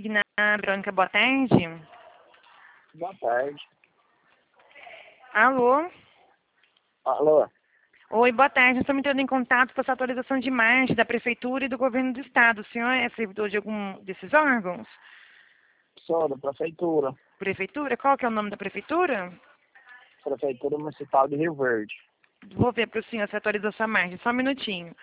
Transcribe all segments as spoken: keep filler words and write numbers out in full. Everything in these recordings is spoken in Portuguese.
Digna Branca, boa tarde. Boa tarde. Alô? Alô? Oi, boa tarde. Estamos entrando em contato com essa atualização de margem da Prefeitura e do Governo do Estado. O senhor é servidor de algum desses órgãos? Sou da Prefeitura. Prefeitura? Qual que é o nome da Prefeitura? Prefeitura Municipal de Rio Verde. Vou ver para o senhor se atualizou essa margem. Só um minutinho.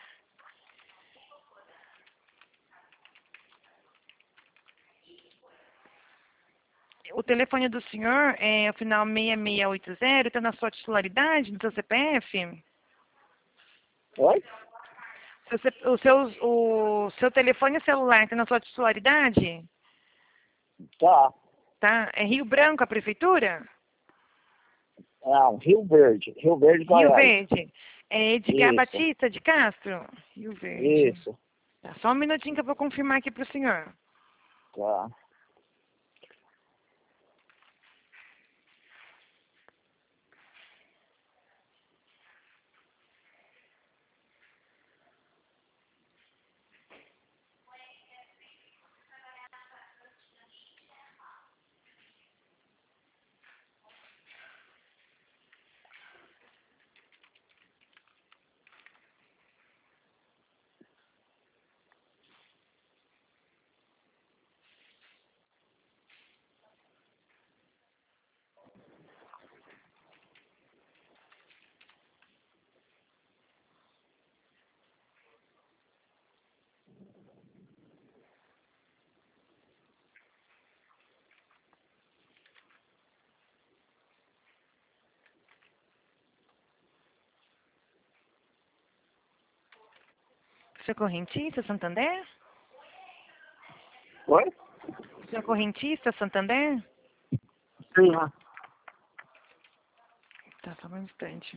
O telefone do senhor é o final seis seis oito zero, está na sua titularidade, no seu C P F? Oi? Seu C- O seu, o seu telefone celular está na sua titularidade? Tá. Tá? É Rio Branco a prefeitura? Não, Rio Verde. Rio Verde, Rio Goiás. Verde. É Edgar Isso. Batista de Castro? Rio Verde. Isso. Tá, só um minutinho que eu vou confirmar aqui para o senhor. Tá. Senhor correntista, Santander? Oi? Senhor correntista, Santander? Sim. Tá, só um instante.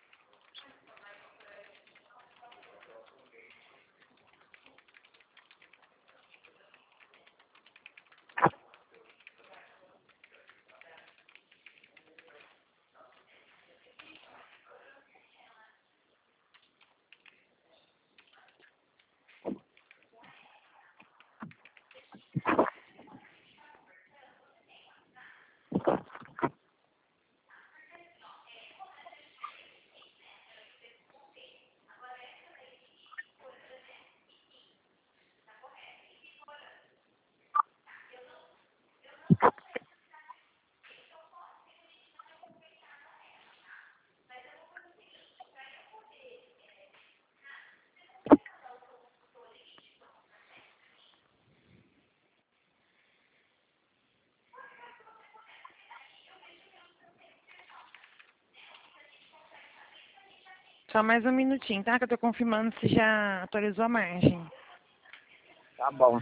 Só mais um minutinho, tá? Que eu tô confirmando se já atualizou a margem. Tá bom.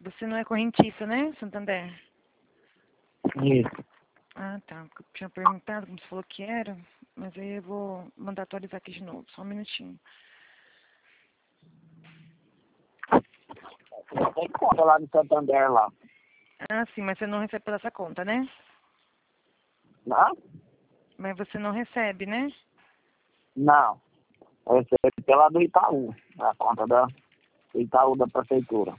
Você não é correntista, né, Santander? Isso. Ah, tá. Eu tinha perguntado como você falou que era, mas aí eu vou mandar atualizar aqui de novo. Só um minutinho. Eu tenho conta lá no Santander lá. Ah, sim, mas você não recebe pela essa conta, né? Não? Mas você não recebe, né? Não. Eu recebo pela do Itaú. A conta da do Itaú da prefeitura.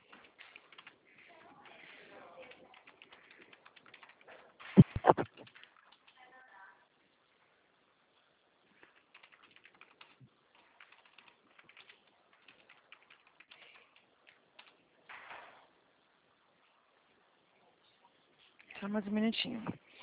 Só mais um minutinho.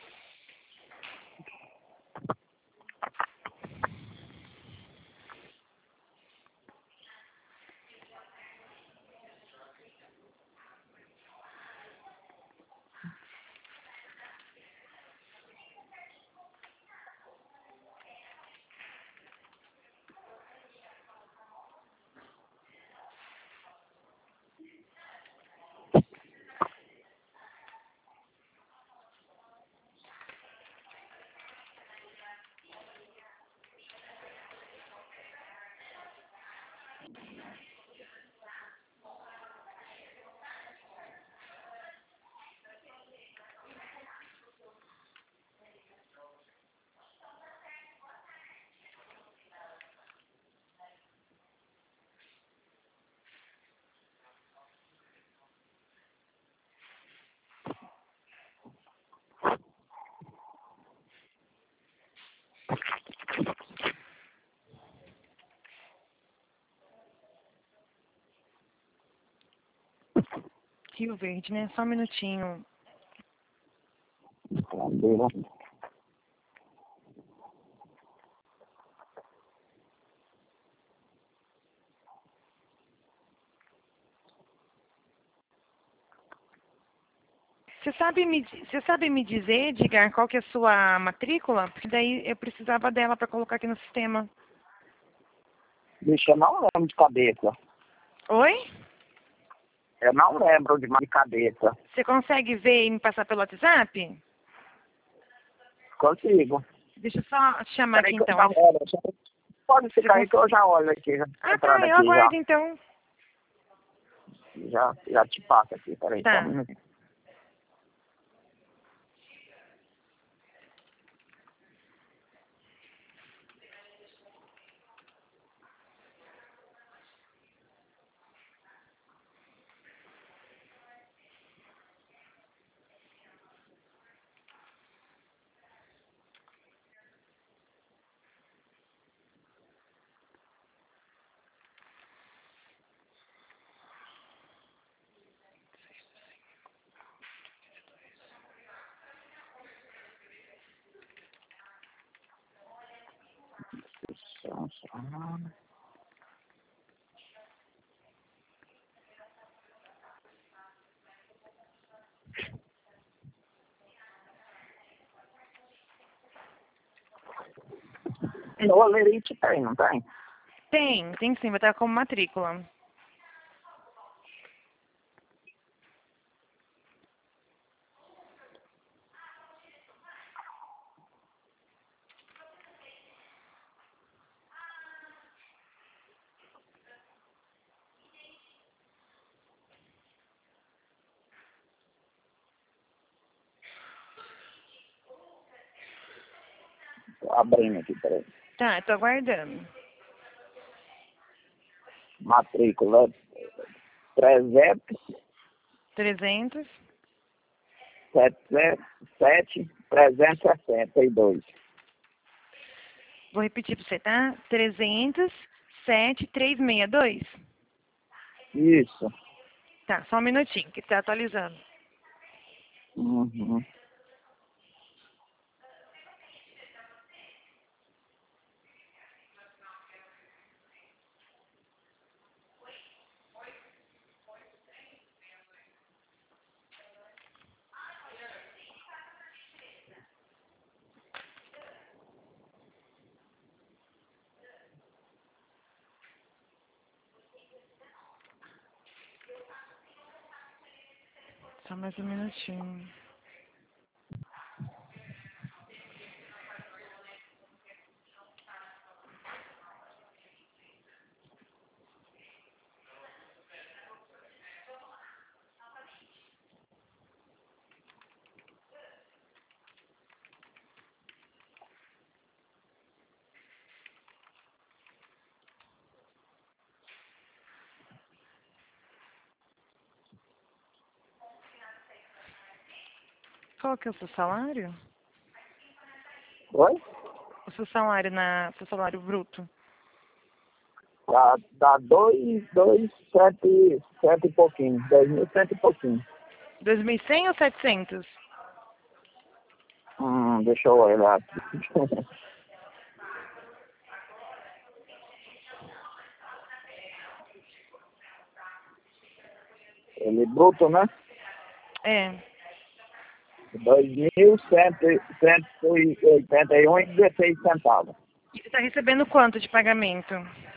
Rio Verde, né? Só um minutinho. Bandeira. Você sabe me, você sabe me dizer, Edgar, qual que é a sua matrícula? Porque daí eu precisava dela para colocar aqui no sistema. Bicho, eu não lembro de cabeça. Oi? Eu não lembro de de cabeça. Você consegue ver e me passar pelo WhatsApp? Consigo. Deixa eu só te chamar Peraí aqui que eu então. já olho. Pode ficar Você aí que eu já olho aqui. Já tô Ah, entrando tá, eu aqui já. aguardo então. Já, já te passo aqui. Peraí, só um Tá. minuto. Só- só- No Olerite tem, não tem? Tem, tem sim, vai estar como matrícula. Tô abrindo aqui, peraí. Tá, eu tô aguardando. Matrícula trezentos, trezentos. setecentos, sete, trezentos e sessenta e dois. Vou repetir pra você, tá? trezentos, sete, trezentos e sessenta e dois. Isso. Tá, só um minutinho, que tá atualizando. Uhum. Só mais um minutinho. Qual que é o seu salário? Oi? O seu salário na. Seu salário bruto? Dá, dá dois, dois, sete, sete e pouquinho. Dois mil, sete e pouquinho. dois mil e cem ou setecentos? Hum, deixa eu olhar aqui. Ele é bruto, né? É. dois mil cento e oitenta e um e dezesseis centavos. E você está recebendo quanto de pagamento?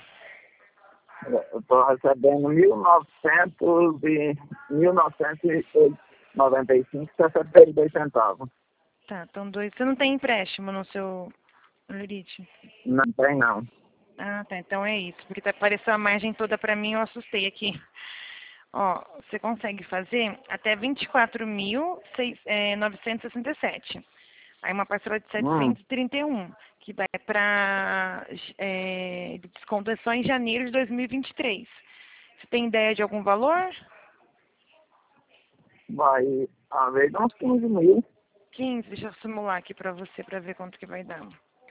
Eu estou recebendo mil novecentos e mil novecentos e noventa e cinco e sessenta e dois centavos. Tá, então dois. Você não tem empréstimo no seu Lurite? Não tem não. Ah, tá. Então é isso. Porque tá, apareceu a margem toda pra mim, eu assustei aqui. Ó, você consegue fazer até vinte e quatro mil novecentos e sessenta e sete. Aí uma parcela de Hum, setecentos e trinta e um, que vai para é, desconto é só em janeiro de dois mil e vinte e três. Você tem ideia de algum valor? vai haver uns quinze mil. quinze, deixa eu simular aqui pra você, pra ver quanto que vai dar.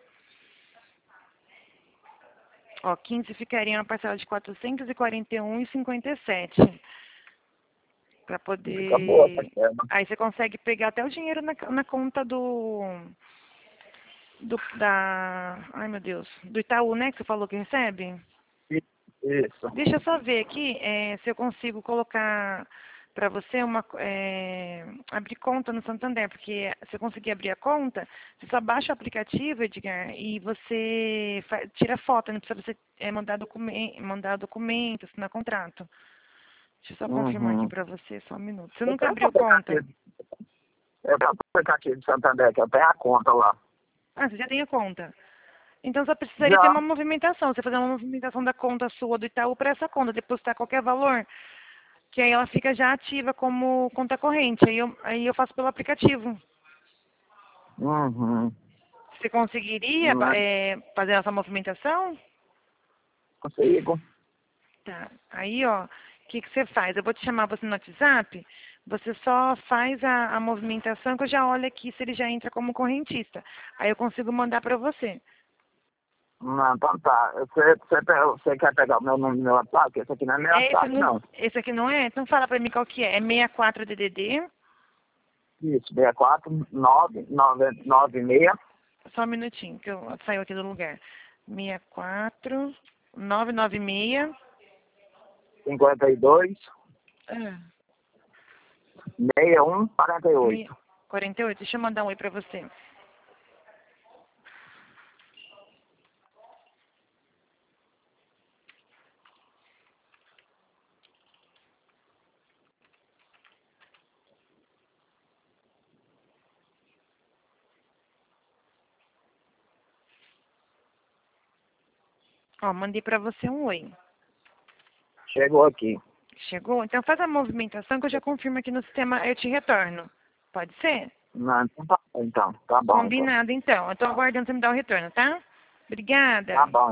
Ó, quinze ficaria uma parcela de quatrocentos e quarenta e um reais e cinquenta e sete. Pra Fica boa, tá poder... certo? Aí você consegue pegar até o dinheiro na, na conta do... do... da... Ai, meu Deus. Do Itaú, né, que você falou que recebe? Isso. Deixa eu só ver aqui é, se eu consigo colocar para você uma é, abrir conta no Santander, porque se eu conseguir abrir a conta, você só baixa o aplicativo, Edgar, e você fa- tira foto, não precisa você é, mandar, documen mandar documento, assinar contrato. Deixa eu só confirmar aqui Uhum. para você, só um minuto. Você Eu nunca tenho o abriu conta? aplicativo. Eu tenho o aplicativo de Santander, que eu tenho a conta lá. Ah, você já tem a conta. Então só precisaria ter Já. uma movimentação. Você fazer uma movimentação da conta sua do Itaú para essa conta, depositar qualquer valor, que aí ela fica já ativa como conta corrente. Aí eu, aí eu faço pelo aplicativo. Uhum. Você conseguiria Não é? é, fazer essa movimentação? Consigo. Tá. Aí, ó, o que, que você faz? Eu vou te chamar você no WhatsApp, você só faz a, a movimentação que eu já olho aqui se ele já entra como correntista. Aí eu consigo mandar para você. Não, então tá. Você, você, pe- você quer pegar o meu nome no meu WhatsApp? Esse aqui não é meu É esse, WhatsApp, não, não. esse aqui não é? Então fala para mim qual que é. É sessenta e quatro D D D. Isso, seis quatro nove nove nove seis Só um minutinho, que eu saio aqui do lugar. sessenta e quatro, novecentos e noventa e seis. cinquenta e dois Ah, sessenta e um quarenta e meia- oito. quarenta e oito. Deixa eu mandar um oi pra você. Ó, mandei pra você um oi. Chegou aqui. Chegou? Então faz a movimentação que eu já confirmo aqui no sistema, eu te retorno. Pode ser? Não, então tá, então, tá bom, então. Combinado, então. Eu tô aguardando você me dar o retorno, tá? Tá Obrigada. bom.